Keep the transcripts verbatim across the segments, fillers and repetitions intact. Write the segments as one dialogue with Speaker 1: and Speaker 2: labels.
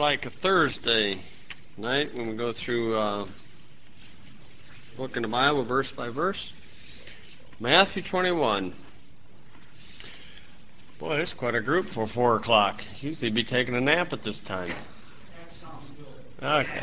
Speaker 1: like a Thursday night when we go through uh, book in the Bible verse by verse. Matthew twenty-one. Boy, that's quite a group for four o'clock. Usually be taking a nap at this time.
Speaker 2: That sounds good.
Speaker 1: Okay.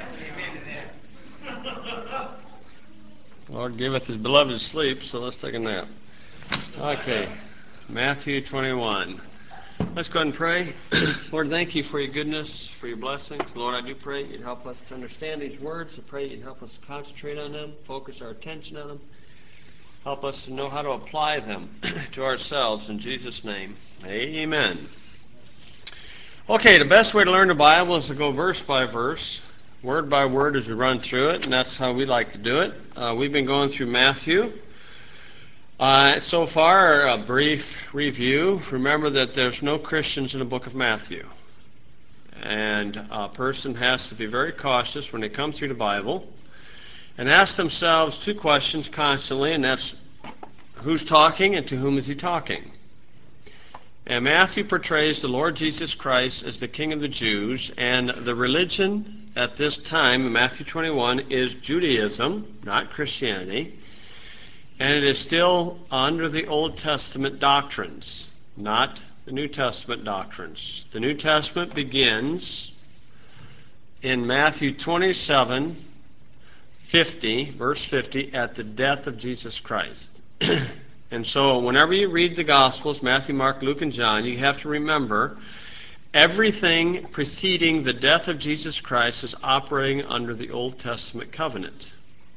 Speaker 1: Lord giveth his beloved sleep, so let's take a nap. Okay. Matthew twenty-one. Let's go ahead and pray. Lord, thank you for your goodness, for your blessings. Lord, I do pray you'd help us to understand these words. I pray you'd help us to concentrate on them, focus our attention on them. Help us to know how to apply them to ourselves. In Jesus' name, amen. Okay, the best way to learn the Bible is to go verse by verse, word by word as we run through it, and that's how we like to do it. Uh, we've been going through Matthew. Uh, so far, a brief review. Remember that there's no Christians in the book of Matthew. And a person has to be very cautious when they come through the Bible and ask themselves two questions constantly, and that's who's talking and to whom is he talking? And Matthew portrays the Lord Jesus Christ as the King of the Jews, and the religion at this time, in Matthew twenty-one, is Judaism, not Christianity. And it is still under the Old Testament doctrines, not the New Testament doctrines. The New Testament begins in Matthew twenty-seven, fifty, verse fifty, at the death of Jesus Christ. And so whenever you read the Gospels, Matthew, Mark, Luke, and John, you have to remember everything preceding the death of Jesus Christ is operating under the Old Testament covenant.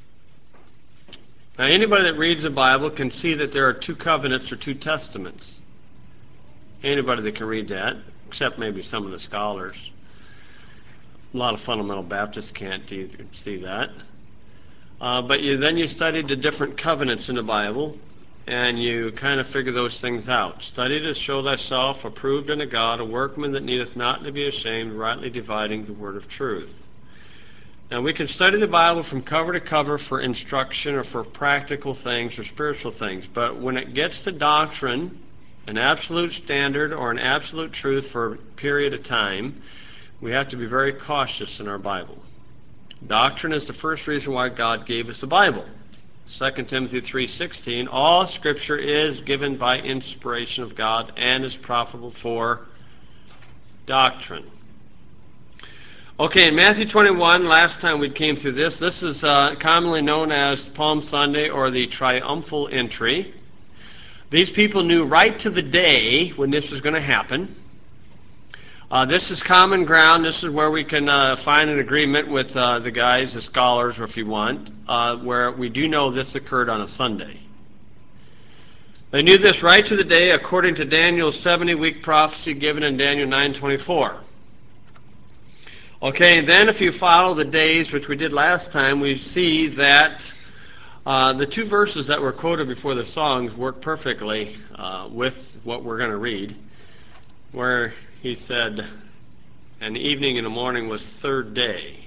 Speaker 1: Now, anybody that reads the Bible can see that there are two covenants or two testaments. Anybody that can read that, except maybe some of the scholars. A lot of fundamental Baptists can't either see that. Uh, but you, then you study the different covenants in the Bible, and you kind of figure those things out. Study to show thyself approved unto God, a workman that needeth not to be ashamed, rightly dividing the word of truth. Now, we can study the Bible from cover to cover for instruction or for practical things or spiritual things, but when it gets to doctrine, an absolute standard or an absolute truth for a period of time, we have to be very cautious in our Bible. Doctrine is the first reason why God gave us the Bible. Second Timothy three sixteen, all Scripture is given by inspiration of God and is profitable for doctrine. Okay, in Matthew twenty-one, last time we came through this, this is uh, commonly known as Palm Sunday or the triumphal entry. These people knew right to the day when this was going to happen. Uh, this is common ground. This is where we can uh, find an agreement with uh, the guys, the scholars, if you want, uh, where we do know this occurred on a Sunday. They knew this right to the day according to Daniel's seventy-week prophecy given in Daniel nine twenty-four. Okay, then if you follow the days, which we did last time, we see that uh, the two verses that were quoted before the songs work perfectly uh, with what we're going to read, where he said, and the evening and the morning was third day.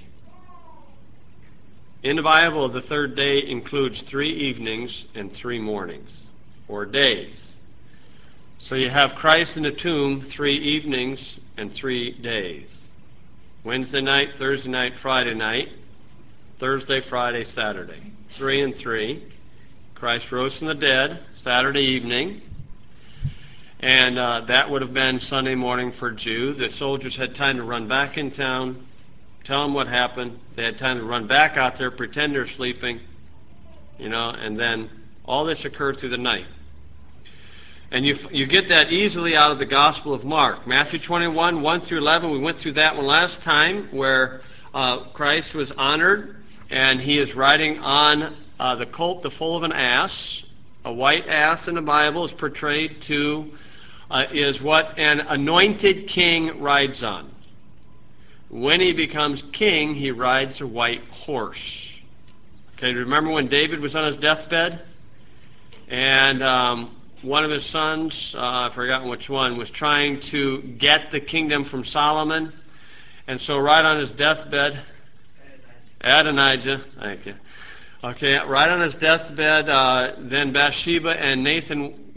Speaker 1: In the Bible, the third day includes three evenings and three mornings, or days. So you have Christ in the tomb, three evenings and three days. Wednesday night, Thursday night, Friday night, Thursday, Friday, Saturday. Three and three. Christ rose from the dead, Saturday evening, and uh, that would have been Sunday morning for Jew. The soldiers had time to run back in town, tell them what happened. They had time to run back out there, pretend they're sleeping, you know, and then all this occurred through the night. And you you get that easily out of the Gospel of Mark. Matthew twenty-one, one through eleven, we went through that one last time, where uh, Christ was honored, and he is riding on uh, the colt, the foal of an ass. A white ass in the Bible is portrayed to, uh, is what an anointed king rides on. When he becomes king, he rides a white horse. Okay, remember when David was on his deathbed? And um, one of his sons, uh, I've forgotten which one, was trying to get the kingdom from Solomon. And so right on his deathbed, Adonijah, thank you. Okay, right on his deathbed, uh, then Bathsheba and Nathan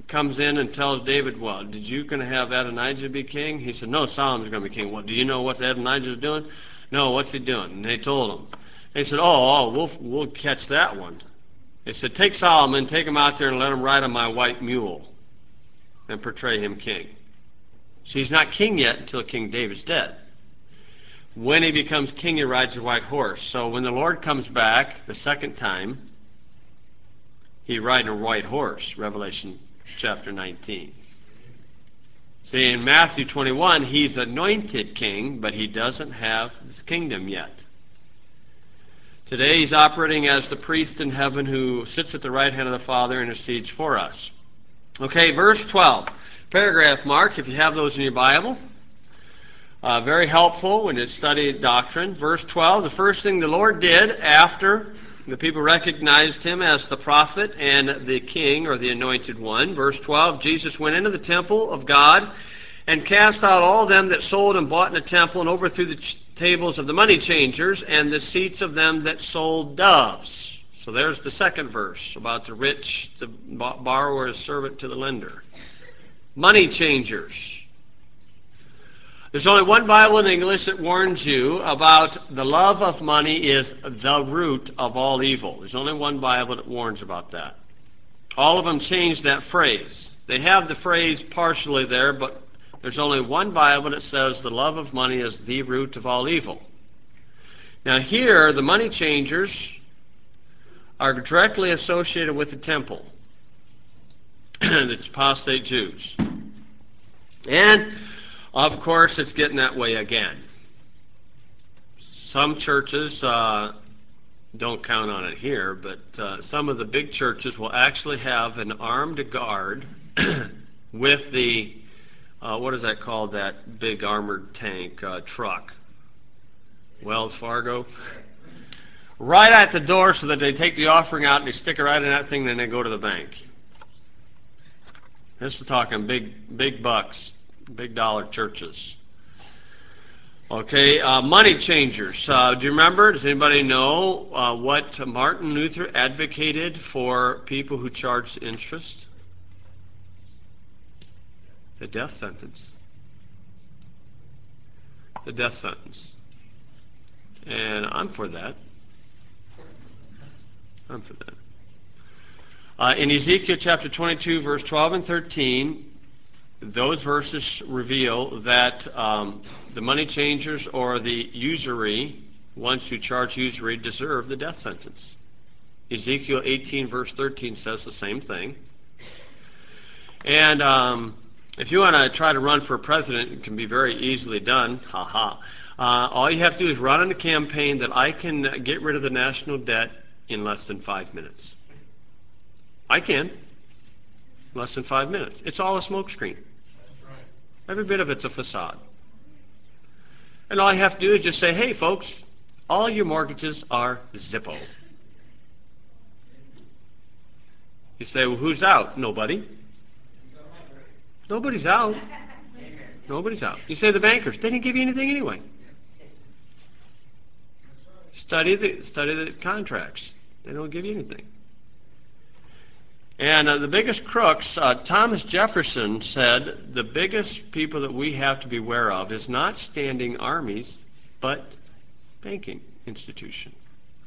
Speaker 1: comes in and tells David, well, did you going to have Adonijah be king? He said, no, Solomon's going to be king. Well, do you know what Adonijah's doing? No, what's he doing? And they told him. They said, oh, oh we'll, we'll catch that one. They said, take Solomon, take him out there and let him ride on my white mule and portray him king. So he's not king yet until King David's dead. When he becomes king, he rides a white horse. So when the Lord comes back the second time, he riding a white horse, Revelation chapter nineteen. See, in Matthew twenty-one, he's anointed king, but he doesn't have his kingdom yet. Today, he's operating as the priest in heaven who sits at the right hand of the Father and intercedes for us. Okay, verse twelve. Paragraph mark, if you have those in your Bible. Uh, very helpful when you study doctrine. Verse twelve, the first thing the Lord did after the people recognized him as the prophet and the king, or the anointed one. Verse twelve, Jesus went into the temple of God and cast out all them that sold and bought in the temple, and overthrew the ch- tables of the money changers and the seats of them that sold doves. So there's the second verse about the rich, the borrower is servant to the lender. Money changers. There's only one Bible in English that warns you about the love of money is the root of all evil. There's only one Bible that warns about that. All of them change that phrase. They have the phrase partially there, but there's only one Bible that says the love of money is the root of all evil. Now here, the money changers are directly associated with the temple, the apostate Jews. And of course, it's getting that way again. Some churches uh, don't count on it here, but uh, some of the big churches will actually have an armed guard with the, uh, what is that called, that big armored tank uh, truck? Wells Fargo? Right at the door so that they take the offering out and they stick it right in that thing and then they go to the bank. This is talking big, big bucks, big dollar churches. Okay, uh, money changers. Uh, do you remember? Does anybody know uh, what Martin Luther advocated for people who charged interest? The death sentence. The death sentence. And I'm for that. I'm for that. Uh, in Ezekiel chapter twenty-two, verse twelve and thirteen, those verses reveal that um, the money changers or the usury, ones who charge usury, deserve the death sentence. Ezekiel eighteen, verse thirteen says the same thing. And um, if you want to try to run for president, it can be very easily done. Ha ha. Uh, all you have to do is run on a campaign that I can get rid of the national debt in less than five minutes. I can. Less than five minutes. It's all a smokescreen. Every bit of it's a facade. And all you have to do is just say, hey, folks, all your mortgages are Zippo. You say, well, who's out? Nobody. Nobody's out. Nobody's out. You say the bankers. They didn't give you anything anyway. Study the, study the contracts. They don't give you anything. And uh, the biggest crooks, uh, Thomas Jefferson said, the biggest people that we have to be aware of is not standing armies, but banking institution.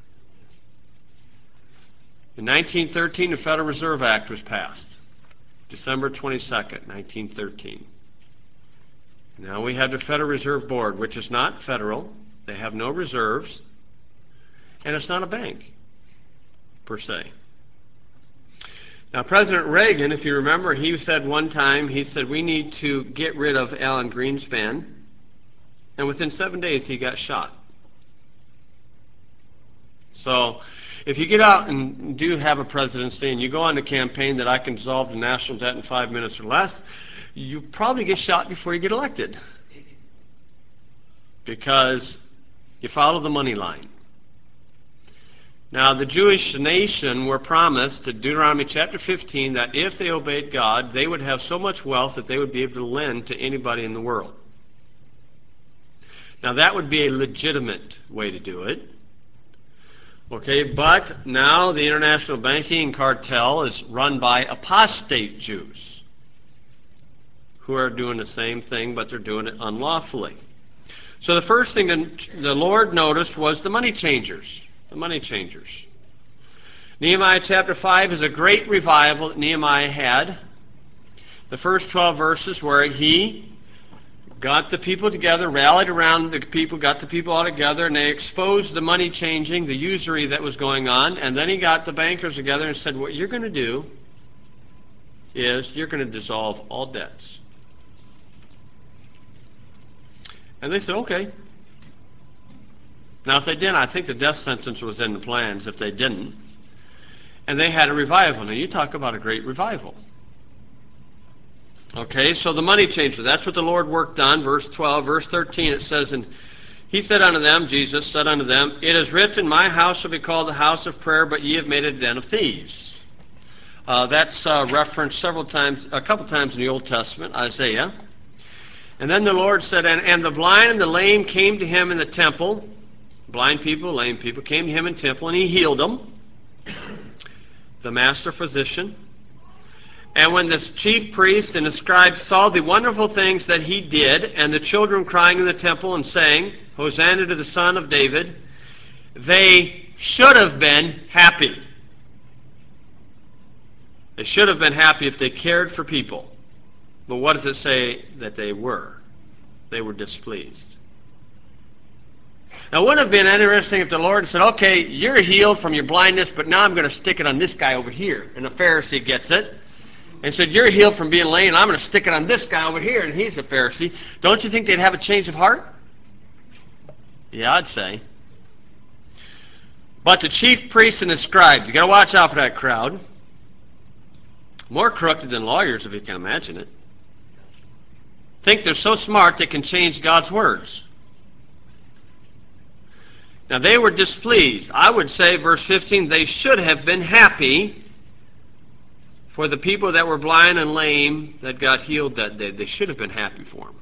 Speaker 1: In nineteen thirteen, the Federal Reserve Act was passed. December twenty-second, nineteen thirteen. Now we have the Federal Reserve Board, which is not federal. They have no reserves. And it's not a bank, per se. Now, President Reagan, if you remember, he said one time, he said, we need to get rid of Alan Greenspan. And within seven days, he got shot. So, if you get out and do have a presidency and you go on a campaign that I can dissolve the national debt in five minutes or less, you probably get shot before you get elected. Because you follow the money line. Now, the Jewish nation were promised in Deuteronomy chapter fifteen that if they obeyed God, they would have so much wealth that they would be able to lend to anybody in the world. Now, that would be a legitimate way to do it. Okay, but now the international banking cartel is run by apostate Jews. who are doing the same thing, but they're doing it unlawfully. So the first thing the Lord noticed was the money changers. The money changers. Nehemiah chapter five is a great revival that Nehemiah had. The first twelve verses where he got the people together, rallied around the people, got the people all together, and they exposed the money changing, the usury that was going on. And then he got the bankers together and said, what you're going to do is you're going to dissolve all debts. And they said, okay. Now, if they didn't, I think the death sentence was in the plans if they didn't. And they had a revival. Now, you talk about a great revival. Okay, so the money changer, that's what the Lord worked on. Verse twelve, verse thirteen, it says, and he said unto them, Jesus said unto them, it is written, my house shall be called the house of prayer, but ye have made it a den of thieves. Uh, that's uh, referenced several times, a couple times in the Old Testament, Isaiah. And then the Lord said, and, and the blind and the lame came to him in the temple. Blind people, lame people came to him in the temple, and he healed them. The master physician. And when the chief priests and the scribes saw the wonderful things that he did, and the children crying in the temple and saying, Hosanna to the Son of David, they should have been happy. They should have been happy if they cared for people. But what does it say that they were? They were displeased. Now, wouldn't it have been interesting if the Lord said, okay, you're healed from your blindness, but now I'm going to stick it on this guy over here. And the Pharisee gets it. And said, you're healed from being lame, and I'm going to stick it on this guy over here, and he's a Pharisee. Don't you think they'd have a change of heart? Yeah, I'd say. But the chief priests and the scribes, you got to watch out for that crowd. More crooked than lawyers, if you can imagine it. Think they're so smart they can change God's words. Now, they were displeased. I would say, verse fifteen, they should have been happy for the people that were blind and lame that got healed that day. They should have been happy for them.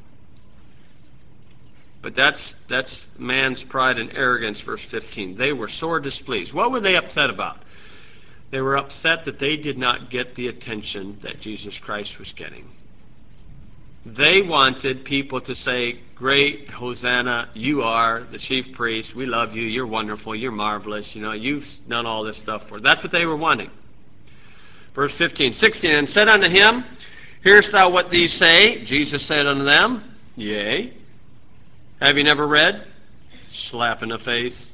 Speaker 1: But that's that's man's pride and arrogance, verse fifteen. They were sore displeased. What were they upset about? They were upset that they did not get the attention that Jesus Christ was getting. They wanted people to say, great, Hosanna, you are the chief priest, we love you, you're wonderful, you're marvelous, you know, you've done all this stuff for us. That's what they were wanting. Verse fifteen, sixteen, and said unto him, hearest thou what these say? Jesus said unto them, yea. Have you never read? Slap in the face.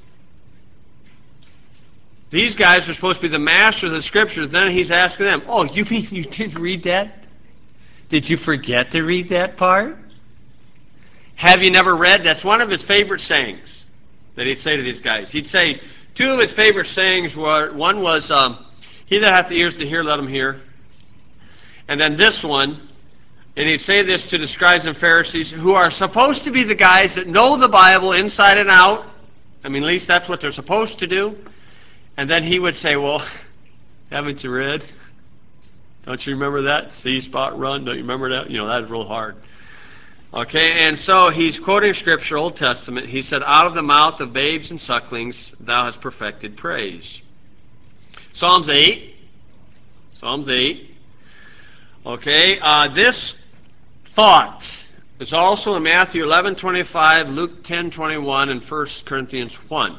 Speaker 1: These guys are supposed to be the masters of the scriptures. Then he's asking them, oh, you mean you didn't read that? Did you forget to read that part? Have you never read? That's one of his favorite sayings that he'd say to these guys. He'd say, two of his favorite sayings were, one was, um, he that hath ears to hear, let him hear. And then this one, and he'd say this to the scribes and Pharisees, who are supposed to be the guys that know the Bible inside and out. I mean, at least that's what they're supposed to do. And then he would say, well, haven't you read? Don't you remember that? See, spot, run. Don't you remember that? You know, that was real hard. Okay, and so he's quoting Scripture, Old Testament. He said, out of the mouth of babes and sucklings, thou hast perfected praise. Psalms eight. Psalms eight. Okay, uh, this thought is also in Matthew eleven twenty-five, Luke ten twenty-one, and First Corinthians one.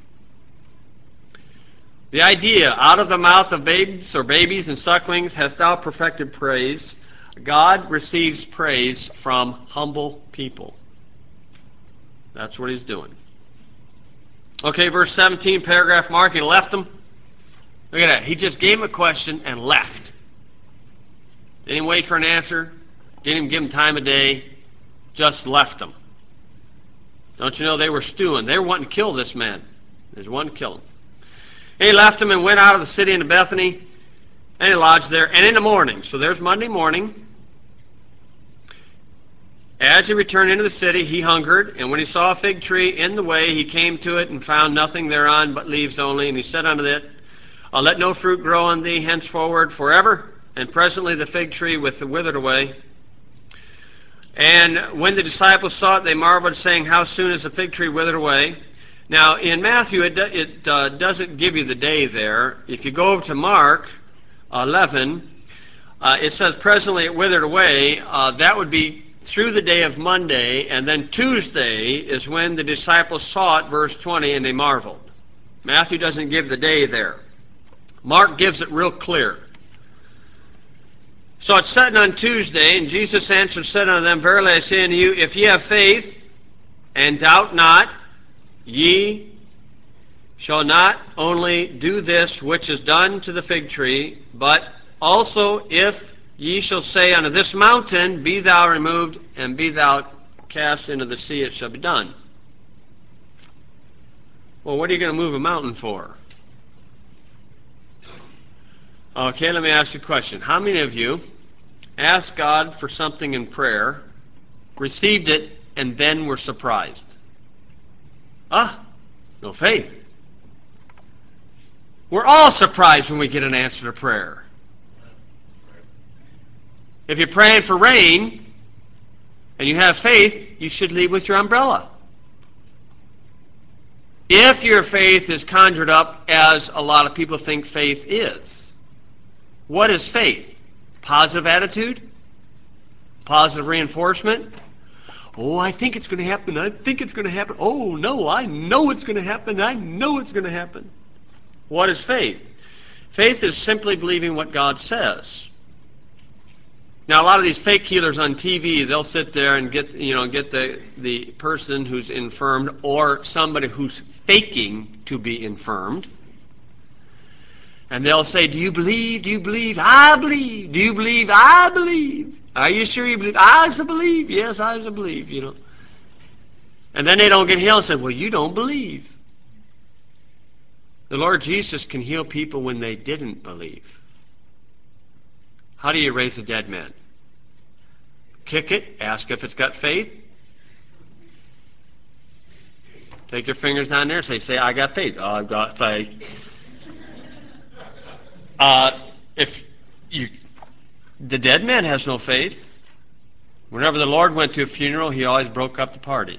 Speaker 1: The idea, out of the mouth of babes or babies and sucklings hast thou perfected praise. God receives praise from humble people. That's what he's doing. Okay, verse seventeen, paragraph mark, he left them. Look at that. He just gave him a question and left. Didn't even wait for an answer. Didn't even give him time of day. Just left them. Don't you know they were stewing? They were wanting to kill this man. There's one to kill him. And he left him and went out of the city into Bethany, and he lodged there. And in the morning, so there's Monday morning, as he returned into the city, he hungered, and when he saw a fig tree in the way, he came to it and found nothing thereon but leaves only. And he said unto it, I'll let no fruit grow on thee henceforward forever. And presently the fig tree with the withered away. And when the disciples saw it, they marveled, saying, how soon is the fig tree withered away? Now, in Matthew, it, do, it uh, doesn't give you the day there. If you go over to Mark eleven, Uh, it says presently it withered away. Uh, that would be through the day of Monday, and then Tuesday is when the disciples saw it, verse twenty, and they marveled. Matthew doesn't give the day there. Mark gives it real clear. So it's setting on Tuesday, and Jesus answered, said unto them, verily I say unto you, if ye have faith, and doubt not, ye shall not only do this which is done to the fig tree, but also if ye shall say unto this mountain, be thou removed, and be thou cast into the sea, it shall be done. Well, what are you going to move a mountain for? Okay, let me ask you a question. How many of you asked God for something in prayer, received it, and then were surprised? Ah, no faith. We're all surprised when we get an answer to prayer. If you're praying for rain and you have faith, you should leave with your umbrella. If your faith is conjured up as a lot of people think faith is. What is faith? Positive attitude? Positive reinforcement? Oh, I think it's going to happen. I think it's going to happen. Oh, no, I know it's going to happen. I know it's going to happen. What is faith? Faith is simply believing what God says. Now, a lot of these fake healers on T V, they'll sit there and get, you know, get the, the person who's infirmed or somebody who's faking to be infirmed. And they'll say, do you believe? Do you believe? I believe. Do you believe? I believe. Are you sure you believe? I also believe. Yes, I also believe, you know. And then they don't get healed and say, well, you don't believe. The Lord Jesus can heal people when they didn't believe. How do you raise a dead man? Kick it, ask if it's got faith. Take your fingers down there and say, say, I got faith. Oh, I've got faith. Uh, if you, the dead man has no faith. Whenever the Lord went to a funeral, he always broke up the party.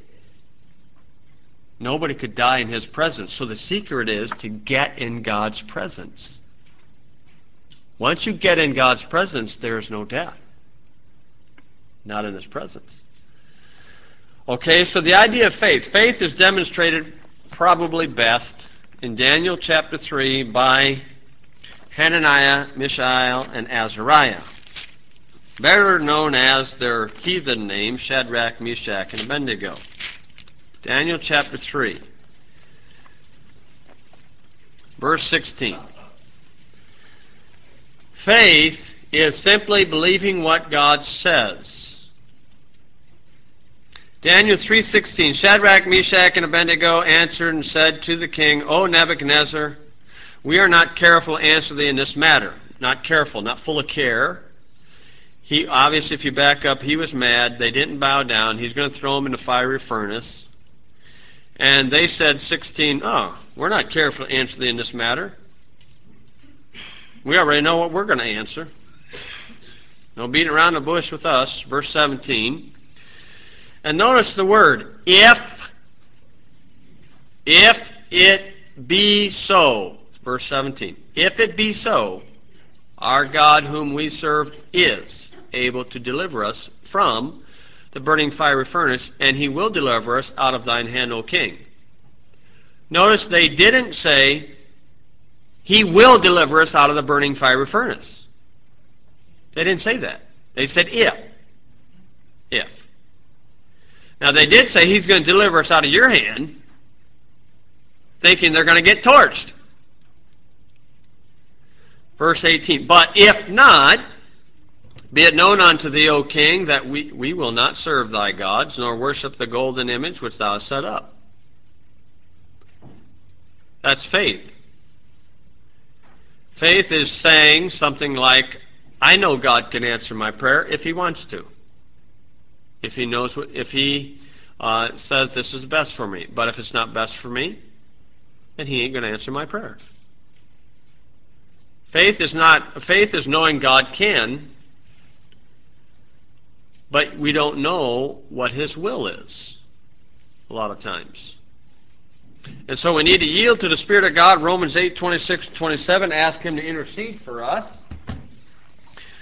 Speaker 1: Nobody could die in his presence. So the secret is to get in God's presence. Once you get in God's presence, there is no death. Not in his presence. Okay, so the idea of faith. Faith is demonstrated probably best in Daniel chapter three by Hananiah, Mishael, and Azariah. Better known as their heathen names, Shadrach, Meshach, and Abednego. Daniel chapter three, verse sixteen. Faith is simply believing what God says. Daniel three sixteen. Shadrach, Meshach, and Abednego answered and said to the king, O Nebuchadnezzar, we are not careful to answer thee in this matter. Not careful, not full of care. He obviously, if you back up, he was mad. They didn't bow down. He's going to throw them in the fiery furnace. And they said, sixteen, oh, we're not careful to answer thee in this matter. We already know what we're going to answer. No beating around the bush with us. Verse seventeen. And notice the word, if, if it be so. Verse seventeen. If it be so, our God whom we serve is able to deliver us from the burning fiery furnace, and he will deliver us out of thine hand, O king. Notice they didn't say, he will deliver us out of the burning fiery furnace. They didn't say that. They said if. If. Now they did say he's going to deliver us out of your hand, thinking they're going to get torched. Verse eighteen, but if not, be it known unto thee, O king, that we, we will not serve thy gods, nor worship the golden image which thou hast set up. That's faith. Faith is saying something like, I know God can answer my prayer if he wants to. If he knows what, if he uh, says this is best for me. But if it's not best for me, then he ain't going to answer my prayer. Faith is not, faith is knowing God can, but we don't know what his will is a lot of times. And so we need to yield to the Spirit of God. Romans eight, twenty-six, twenty-seven, ask him to intercede for us.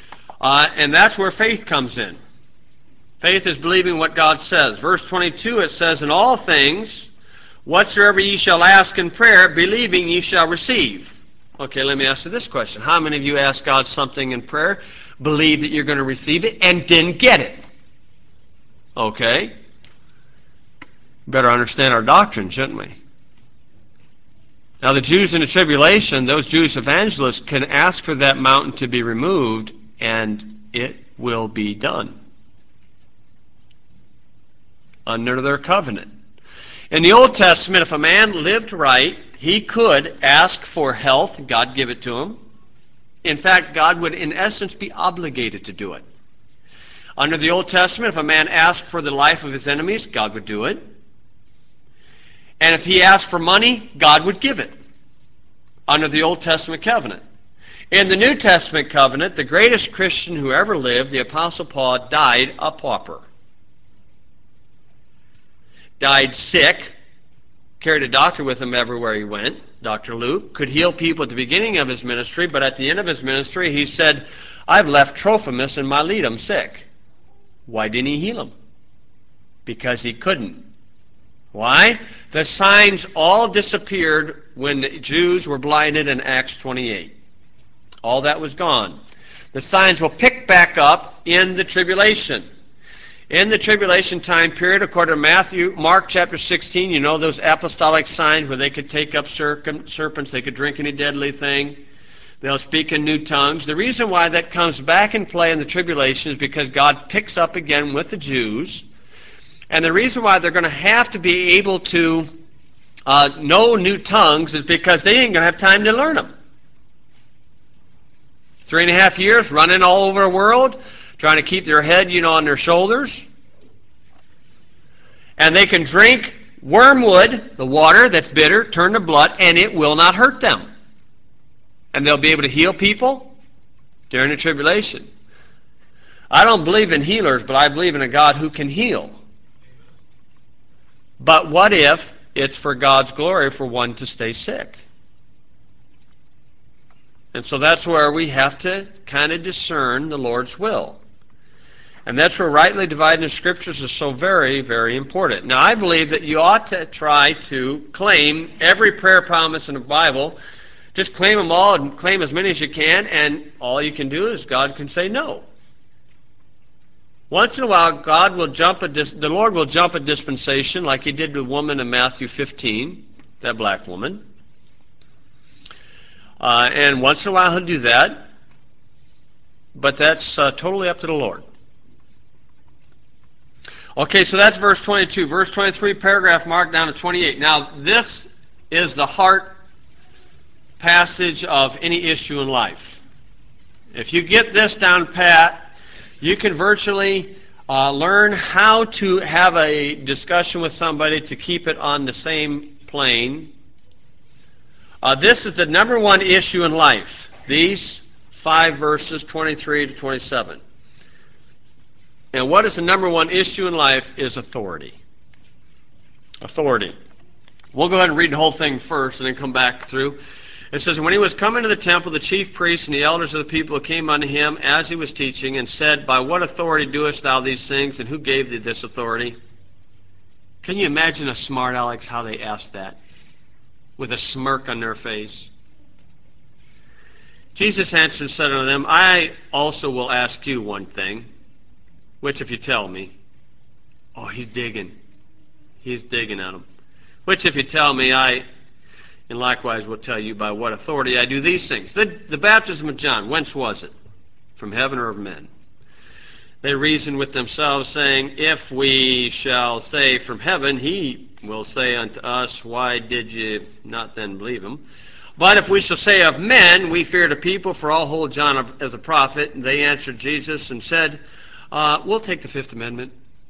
Speaker 1: Uh, and that's where faith comes in. Faith is believing what God says. Verse twenty-two, it says, in all things, whatsoever ye shall ask in prayer, believing ye shall receive. Okay, let me ask you this question. How many of you asked God something in prayer, believe that you're going to receive it, and didn't get it? Okay. Better understand our doctrine, shouldn't we? Now, the Jews in the tribulation, those Jewish evangelists, can ask for that mountain to be removed, and it will be done under their covenant. In the Old Testament, if a man lived right, he could ask for health, God give it to him. In fact, God would, in essence, be obligated to do it. Under the Old Testament, if a man asked for the life of his enemies, God would do it. And if he asked for money, God would give it under the Old Testament covenant. In the New Testament covenant, the greatest Christian who ever lived, the Apostle Paul, died a pauper. Died sick, carried a doctor with him everywhere he went. Doctor Luke could heal people at the beginning of his ministry, but at the end of his ministry, he said, I've left Trophimus in Miletum sick. Why didn't he heal him? Because he couldn't. Why? The signs all disappeared when the Jews were blinded in Acts twenty-eight. All that was gone. The signs will pick back up in the tribulation. In the tribulation time period, according to Matthew, Mark chapter sixteen, you know those apostolic signs where they could take up serpents, they could drink any deadly thing, they'll speak in new tongues. The reason why that comes back in play in the tribulation is because God picks up again with the Jews. And the reason why they're going to have to be able to uh, know new tongues is because they ain't going to have time to learn them. Three and a half years running all over the world, trying to keep their head, you know, on their shoulders. And they can drink wormwood, the water that's bitter, turn to blood, and it will not hurt them. And they'll be able to heal people during the tribulation. I don't believe in healers, but I believe in a God who can heal. But what if it's for God's glory for one to stay sick? And so that's where we have to kind of discern the Lord's will. And that's where rightly dividing the Scriptures is so very, very important. Now, I believe that you ought to try to claim every prayer promise in the Bible. Just claim them all and claim as many as you can, and all you can do is God can say no. Once in a while, God will jump a dis- the Lord will jump a dispensation like he did with the woman in Matthew fifteen, that black woman. Uh, and once in a while he'll do that, but that's uh, totally up to the Lord. Okay, so that's verse twenty-two. Verse twenty-three, paragraph mark down to twenty-eight. Now, this is the heart passage of any issue in life. If you get this down pat, you can virtually uh, learn how to have a discussion with somebody to keep it on the same plane. Uh, this is the number one issue in life, these five verses, twenty-three to twenty-seven. And what is the number one issue in life is authority. Authority. We'll go ahead and read the whole thing first and then come back through. It says, when he was come into the temple, the chief priests and the elders of the people came unto him as he was teaching, and said, by what authority doest thou these things, and who gave thee this authority? Can you imagine a smart Alex how they asked that? With a smirk on their face. Jesus answered and said unto them, I also will ask you one thing, which if you tell me. Oh, he's digging. He's digging at them. Which if you tell me, I... and likewise will tell you by what authority I do these things. The, the baptism of John, whence was it? From heaven or of men? They reasoned with themselves, saying, if we shall say from heaven, he will say unto us, why did ye not then believe him? But if we shall say of men, we fear the people, for all hold John as a prophet. And they answered Jesus and said, uh, we'll take the Fifth Amendment.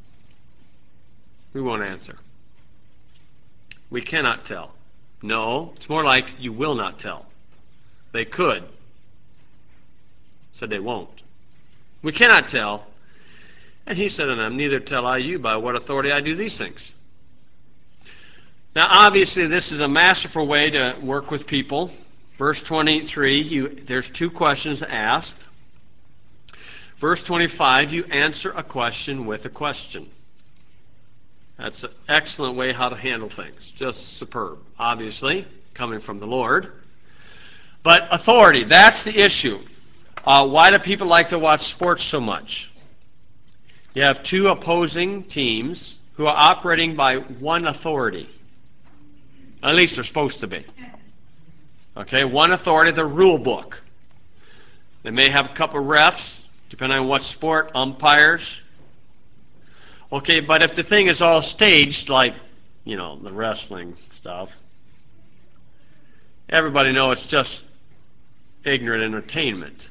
Speaker 1: We won't answer. We cannot tell. No, it's more like you will not tell. They could. Said they won't. We cannot tell. And he said unto them, neither tell I you by what authority I do these things. Now obviously this is a masterful way to work with people. Verse twenty-three, you, there's two questions asked. Verse twenty-five, you answer a question with a question. That's an excellent way how to handle things. Just superb. Obviously, coming from the Lord. But authority, that's the issue. Uh, why do people like to watch sports so much? You have two opposing teams who are operating by one authority. At least they're supposed to be. Okay, one authority, the rule book. They may have a couple of refs, depending on what sport, umpires. Okay, but if the thing is all staged, like, you know, the wrestling stuff, everybody knows it's just ignorant entertainment.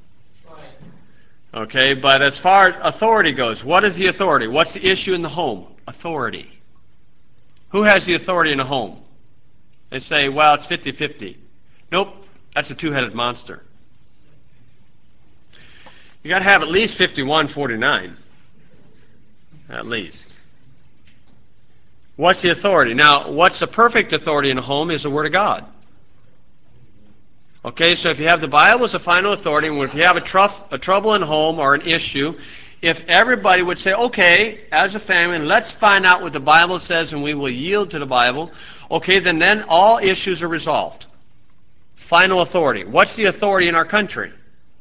Speaker 1: Okay, but as far as authority goes, what is the authority? What's the issue in the home? Authority. Who has the authority in a home? They say, well, it's fifty-fifty. Nope, that's a two-headed monster. You got to have at least fifty-one forty-nine. At least. What's the authority? Now, what's the perfect authority in a home is the Word of God. Okay, so if you have the Bible as a final authority, and if you have a, truff, a trouble in home or an issue, if everybody would say, okay, as a family, let's find out what the Bible says and we will yield to the Bible, okay, then, then all issues are resolved. Final authority. What's the authority in our country?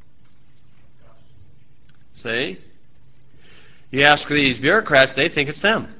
Speaker 1: See? You ask these bureaucrats, they think it's them.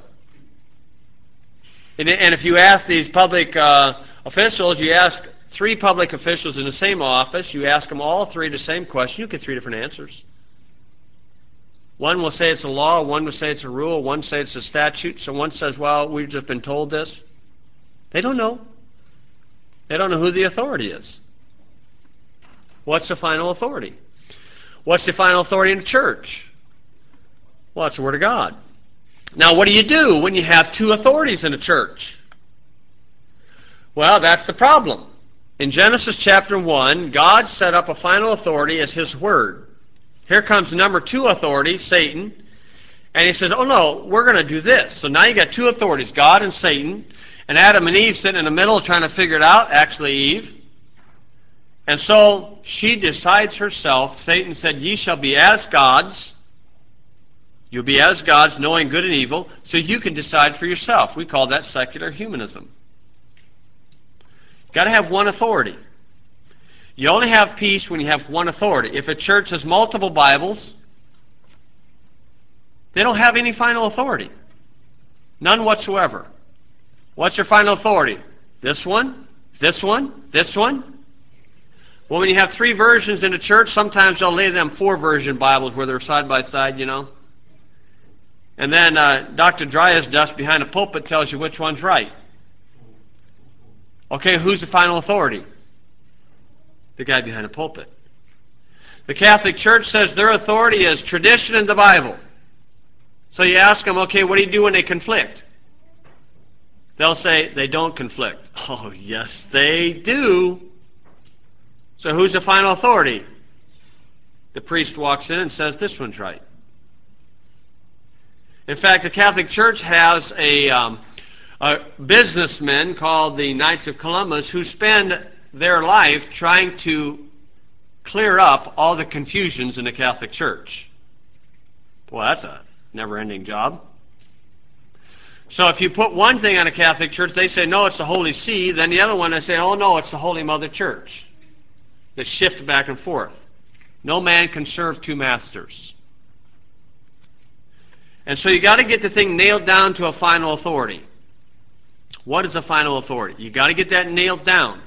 Speaker 1: And, and if you ask these public uh, officials, you ask three public officials in the same office, you ask them all three the same question, you get three different answers. One will say it's a law, one will say it's a rule, one say it's a statute, so one says, well, we've just been told this. They don't know. They don't know who the authority is. What's the final authority? What's the final authority in the church? Well, it's the Word of God. Now, what do you do when you have two authorities in a church? Well, that's the problem. In Genesis chapter one, God set up a final authority as His Word. Here comes number two authority, Satan, and he says, oh no, we're going to do this. So now you got two authorities, God and Satan, and Adam and Eve sitting in the middle trying to figure it out, actually Eve. And so she decides herself, Satan said, ye shall be as gods. You'll be as gods, knowing good and evil, so you can decide for yourself. We call that secular humanism. You've got to have one authority. You only have peace when you have one authority. If a church has multiple Bibles, they don't have any final authority. None whatsoever. What's your final authority? This one, this one, this one? Well, when you have three versions in a church, sometimes they'll lay them four version Bibles where they're side by side, you know. And then uh, Doctor Dryas Dust behind a pulpit tells you which one's right. Okay, who's the final authority? The guy behind a pulpit. The Catholic Church says their authority is tradition and the Bible. So you ask them, okay, what do you do when they conflict? They'll say they don't conflict. Oh, yes, they do. So who's the final authority? The priest walks in and says this one's right. In fact, the Catholic Church has a, um, a businessmen called the Knights of Columbus who spend their life trying to clear up all the confusions in the Catholic Church. Well, that's a never-ending job. So if you put one thing on a Catholic Church, they say, no, it's the Holy See. Then the other one, they say, oh, no, it's the Holy Mother Church. They shift back and forth. No man can serve two masters. And so you got to get the thing nailed down to a final authority. What is a final authority? You got to get that nailed down.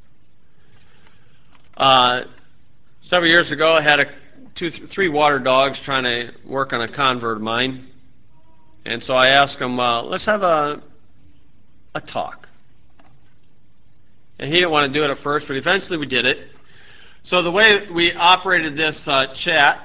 Speaker 1: Uh, several years ago, I had a two, three water dogs trying to work on a convert of mine. And so I asked him, uh, let's have a, a talk. And he didn't want to do it at first, but eventually we did it. So the way we operated this uh, chat,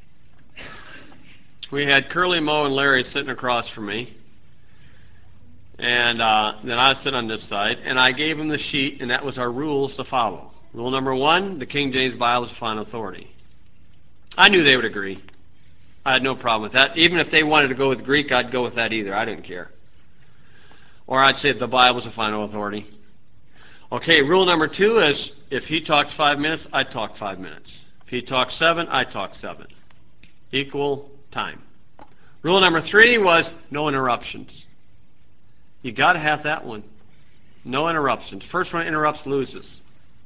Speaker 1: we had Curly, Moe, and Larry sitting across from me. And uh, then I was sitting on this side, and I gave them the sheet, and that was our rules to follow. Rule number one, the King James Bible is the final authority. I knew they would agree. I had no problem with that. Even if they wanted to go with Greek, I'd go with that either. I didn't care. Or I'd say the Bible is the final authority. Okay, rule number two is if he talks five minutes, I talk five minutes. If he talks seven, I talk seven. equal time. Rule number three was no interruptions. You got to have that one. No interruptions. First one interrupts loses.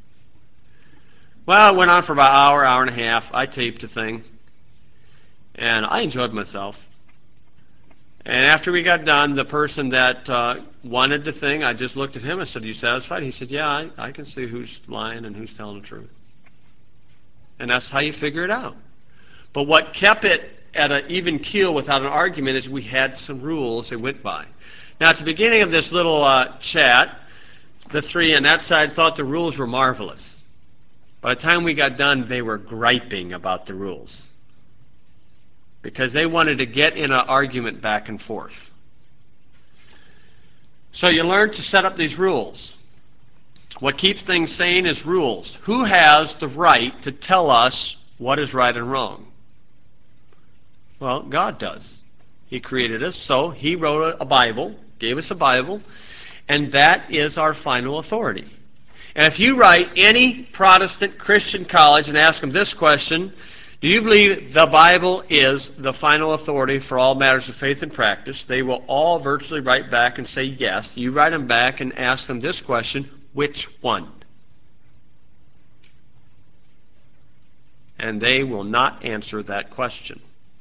Speaker 1: Well, it went on for about an hour, hour and a half. I taped the thing, and I enjoyed myself. And after we got done, the person that uh, wanted the thing, I just looked at him and said, "Are you satisfied?" He said, "Yeah, I, I can see who's lying and who's telling the truth." And that's how you figure it out. But what kept it at an even keel without an argument is we had some rules it went by. Now, at the beginning of this little uh, chat, the three on that side thought the rules were marvelous. By the time we got done, they were griping about the rules because they wanted to get in an argument back and forth. So you learn to set up these rules. What keeps things sane is rules. Who has the right to tell us what is right and wrong? Well, God does. He created us, so He wrote a Bible, gave us a Bible, and that is our final authority. And if you write any Protestant Christian college and ask them this question, do you believe the Bible is the final authority for all matters of faith and practice? They will all virtually write back and say yes. You write them back and ask them this question, which one? And they will not answer that question,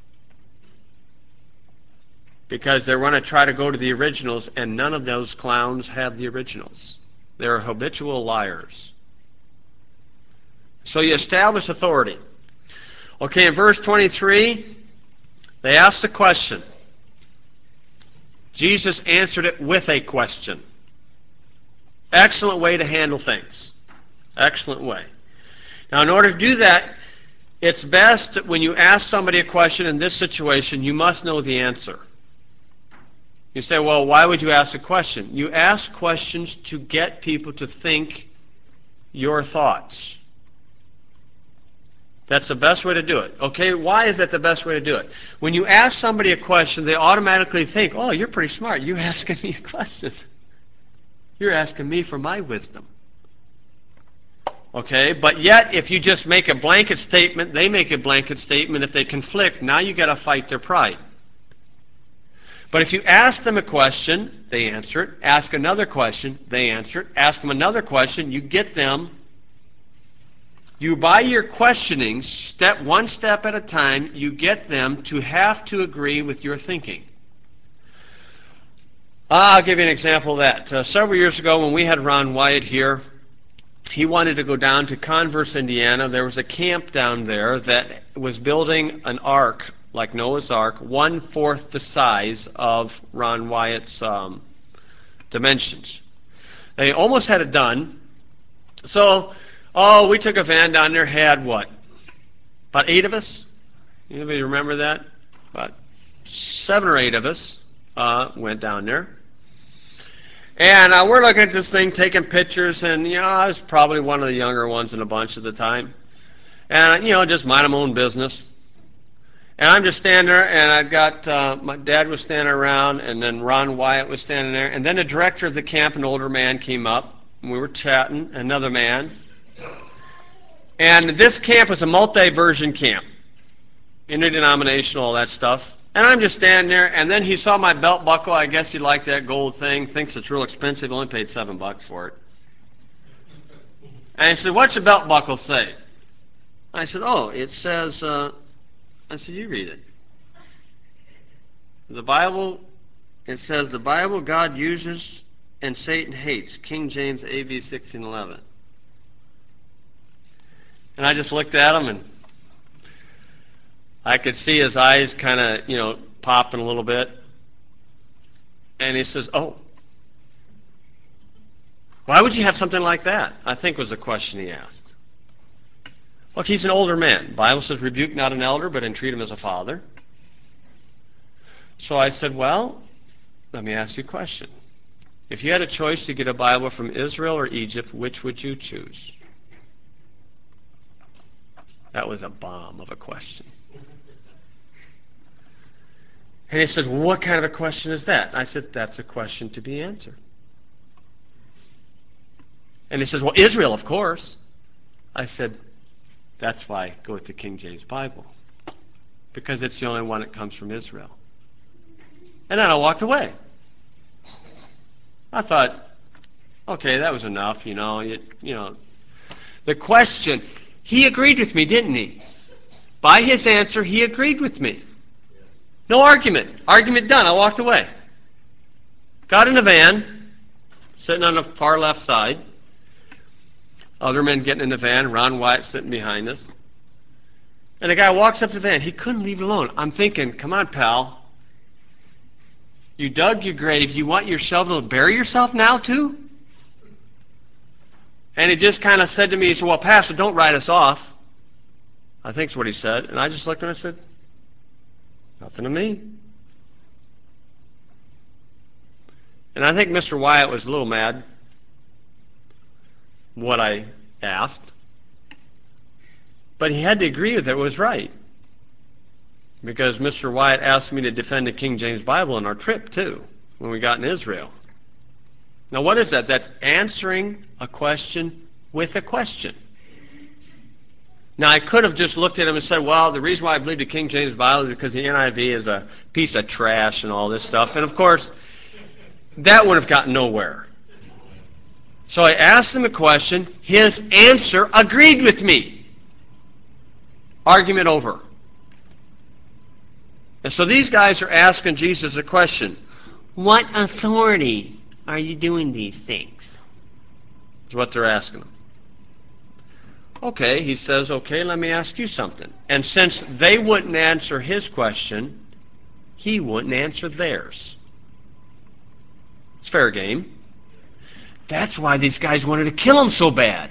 Speaker 1: because they're going to try to go to the originals, and none of those clowns have the originals. They're habitual liars. So you establish authority. Okay, in verse twenty-three, they asked a question. Jesus answered it with a question. Excellent way to handle things. Excellent way. Now, in order to do that, it's best that when you ask somebody a question in this situation, you must know the answer. You say, well, why would you ask a question? You ask questions to get people to think your thoughts. That's the best way to do it. Okay, why is that the best way to do it? When you ask somebody a question, they automatically think, oh, you're pretty smart. You're asking me a question. You're asking me for my wisdom. Okay, but yet if you just make a blanket statement, they make a blanket statement. If they conflict, now you got to fight their pride. But if you ask them a question, they answer it. Ask another question, they answer it. Ask them another question, you get them. You, by your questioning, step one step at a time, you get them to have to agree with your thinking. I'll give you an example of that. Uh, several years ago when we had Ron Wyatt here, he wanted to go down to Converse, Indiana. There was a camp down there that was building an ark, like Noah's Ark, one-fourth the size of Ron Wyatt's um, dimensions. They almost had it done. So, oh, we took a van down there, had what? About eight of us? Anybody remember that? About seven or eight of us uh, went down there. And uh, we're looking at this thing, taking pictures, and, you know, I was probably one of the younger ones in a bunch at the time. And, you know, just mind my own business. And I'm just standing there, and I've got, uh, my dad was standing around, and then Ron Wyatt was standing there. And then the director of the camp, an older man, came up, and we were chatting, another man. And this camp was a multi-version camp, interdenominational, all that stuff. And I'm just standing there, and then he saw my belt buckle. I guess he liked that gold thing, thinks it's real expensive, only paid seven bucks for it. And he said, what's your belt buckle say? I said, oh, it says, uh, I said, you read it. The Bible, it says, the Bible God uses and Satan hates, King James A V sixteen eleven. And I just looked at him, and I could see his eyes kind of, you know, popping a little bit. And he says, oh, why would you have something like that? I think was the question he asked. Look, he's an older man. The Bible says, rebuke not an elder, but entreat him as a father. So I said, well, let me ask you a question. If you had a choice to get a Bible from Israel or Egypt, which would you choose? That was a bomb of a question. And he said, well, what kind of a question is that? I said, that's a question to be answered. And he says, well, Israel, of course. I said, that's why I go with the King James Bible. because it's the only one that comes from Israel. And then I walked away. I thought, okay, that was enough, you know. You, you know, the question, he agreed with me, didn't he? By his answer, he agreed with me. No argument. Argument done. I walked away. Got in a van, sitting on the far left side. Other men getting in the van. Ron Wyatt sitting behind us. And the guy walks up to the van. He couldn't leave it alone. I'm thinking, come on, pal. You dug your grave. You want your shovel to bury yourself now, too? And he just kind of said to me, he said, well, Pastor, don't write us off. I think is what he said. And I just looked at him and I said, nothing to me. And I think Mister Wyatt was a little mad what I asked. But he had to agree with it. It was right. Because Mister Wyatt asked me to defend the King James Bible on our trip, too, when we got in Israel. Now, what is that? That's answering a question with a question. Now, I could have just looked at him and said, well, the reason why I believe the King James Bible is because the N I V is a piece of trash and all this stuff. And, of course, that would have gotten nowhere. So I asked him a question. His answer agreed with me. Argument over. And so these guys are asking Jesus a question. What authority are you doing these things? Is what they're asking him. Okay, he says, okay, let me ask you something. And since they wouldn't answer his question, he wouldn't answer theirs. It's fair game. That's why these guys wanted to kill him so bad.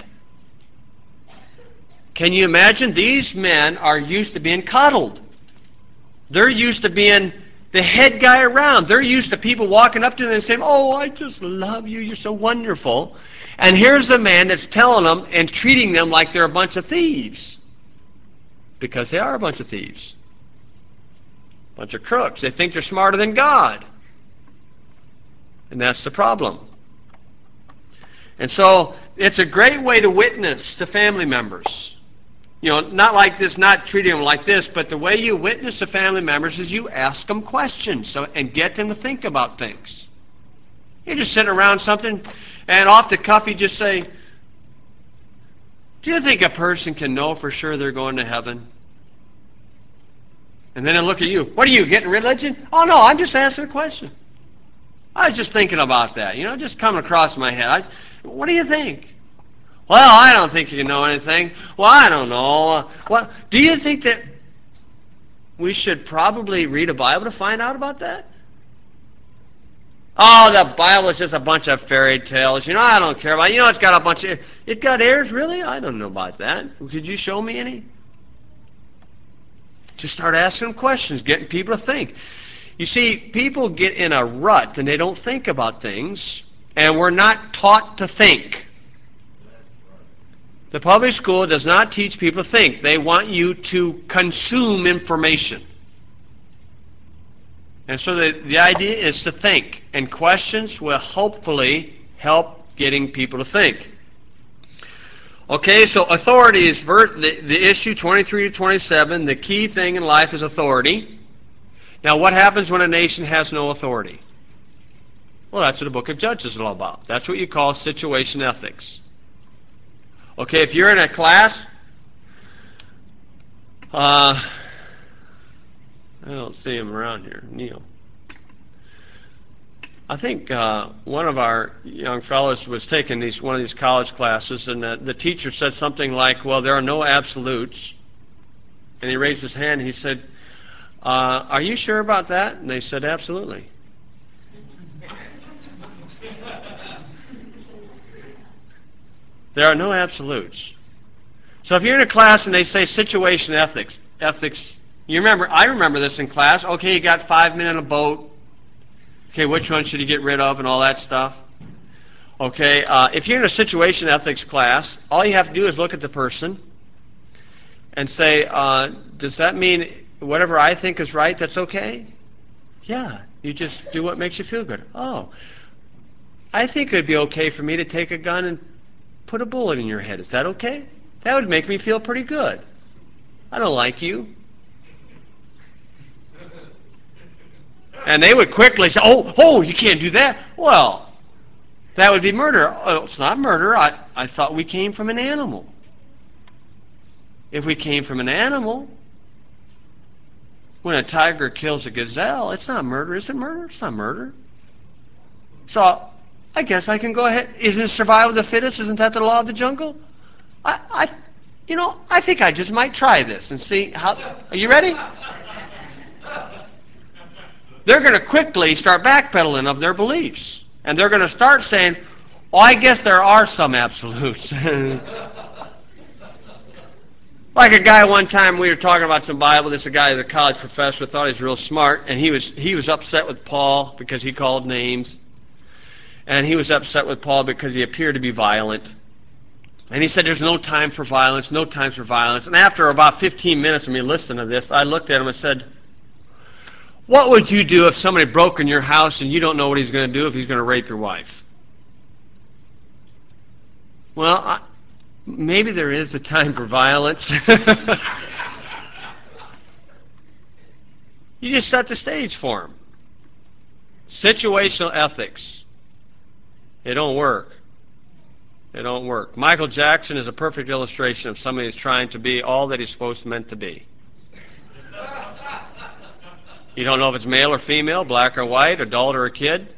Speaker 1: Can you imagine? These men are used to being coddled. They're used to being the head guy around. They're used to people walking up to them and saying, oh, I just love you. You're so wonderful. And here's the man that's telling them and treating them like they're a bunch of thieves. Because they are a bunch of thieves. A bunch of crooks. They think they're smarter than God. And that's the problem. And so it's a great way to witness to family members. You know, not like this, not treating them like this, but the way you witness to family members is you ask them questions so, and get them to think about things. You're just sitting around something, and off the cuff you just say, do you think a person can know for sure they're going to heaven? And then they look at you. What are you, getting religion? Oh, no, I'm just asking a question. I was just thinking about that, you know, just coming across my head. I, what do you think? Well, I don't think you know anything. Well, I don't know. Uh, well, do you think that we should probably read a Bible to find out about that? Oh, the Bible is just a bunch of fairy tales. You know, I don't care about it. You know, it's got a bunch of... It got ears? Really? I don't know about that. Could you show me any? Just start asking them questions, getting people to think. You see, people get in a rut and they don't think about things, and we're not taught to think. The public school does not teach people to think. They want you to consume information. And so the, the idea is to think, and questions will hopefully help getting people to think. Okay, so authority is ver- the, the issue twenty-three to twenty-seven. The key thing in life is authority. Now, what happens when a nation has no authority? Well, that's what the book of Judges is all about. That's what you call situation ethics. Okay, if you're in a class, uh, I don't see him around here, Neil. I think uh, one of our young fellows was taking these one of these college classes, and the, the teacher said something like, well, there are no absolutes. And he raised his hand and he said, uh, are you sure about that? And they said, absolutely. There are no absolutes. So if you're in a class and they say situation ethics, ethics, you remember, I remember this in class. Okay, you got five men in a boat. Okay, which one should you get rid of and all that stuff? Okay, uh, if you're in a situation ethics class, all you have to do is look at the person and say, uh, does that mean whatever I think is right, that's okay? Yeah, you just do what makes you feel good. Oh, I think it would be okay for me to take a gun and put a bullet in your head. Is that okay? That would make me feel pretty good. I don't like you. And they would quickly say, oh, oh, you can't do that. Well, that would be murder. Oh, it's not murder. I, I thought we came from an animal. If we came from an animal, when a tiger kills a gazelle, it's not murder. Is it murder? It's not murder. So I guess I can go ahead. Isn't it survival of the fittest? Isn't that the law of the jungle? I, I you know, I think I just might try this and see how. Are you ready? They're going to quickly start backpedaling of their beliefs. And they're going to start saying, oh, I guess there are some absolutes. Like a guy one time, we were talking about some Bible. This guy is a college professor, thought he was real smart, and he was he was upset with Paul because he called names. And he was upset with Paul because he appeared to be violent. And he said, there's no time for violence, no time for violence. And after about fifteen minutes of me listening to this, I looked at him and said, what would you do if somebody broke in your house and you don't know what he's going to do if he's going to rape your wife? Well, I, maybe there is a time for violence. You just set the stage for him. Situational ethics. It don't work. It don't work. Michael Jackson is a perfect illustration of somebody who's trying to be all that he's supposed to meant to be. You don't know if it's male or female, black or white, adult or a kid.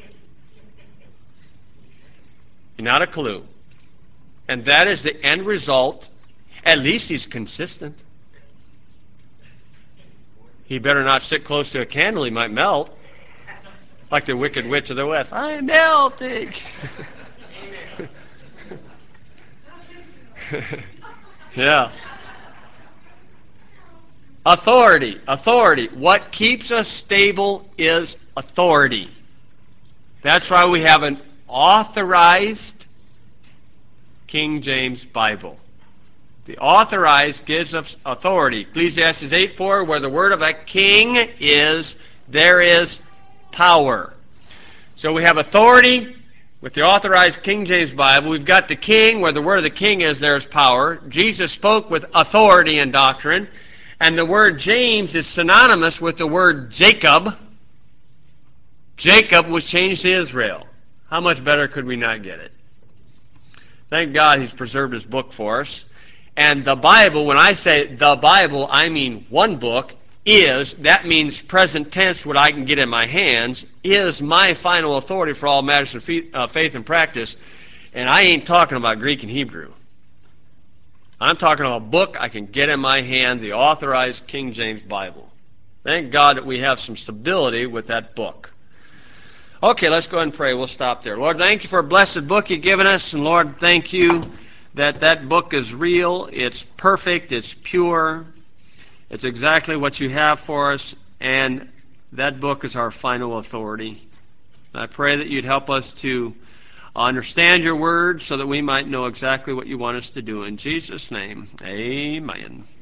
Speaker 1: Not a clue. And that is the end result. At least he's consistent. He better not sit close to a candle, he might melt. Like the Wicked Witch of the West. I am melting. Yeah. Authority. Authority. What keeps us stable is authority. That's why we have an authorized King James Bible. The authorized gives us authority. Ecclesiastes eight four, where the word of a king is, there is power. So we have authority with the authorized King James Bible. We've got the king, where the word of the king is, there is power. Jesus spoke with authority and doctrine. And the word James is synonymous with the word Jacob. Jacob was changed to Israel. How much better could we not get it? Thank God he's preserved his book for us. And the Bible, when I say the Bible, I mean one book, is, that means present tense, what I can get in my hands, is my final authority for all matters of faith and practice. And I ain't talking about Greek and Hebrew. I'm talking about a book I can get in my hand, the authorized King James Bible. Thank God that we have some stability with that book. Okay, let's go ahead and pray. We'll stop there. Lord, thank you for a blessed book you've given us. And Lord, thank you that that book is real, it's perfect, it's pure. It's exactly what you have for us. And that book is our final authority. I pray that you'd help us to understand your word so that we might know exactly what you want us to do. In Jesus' name, amen.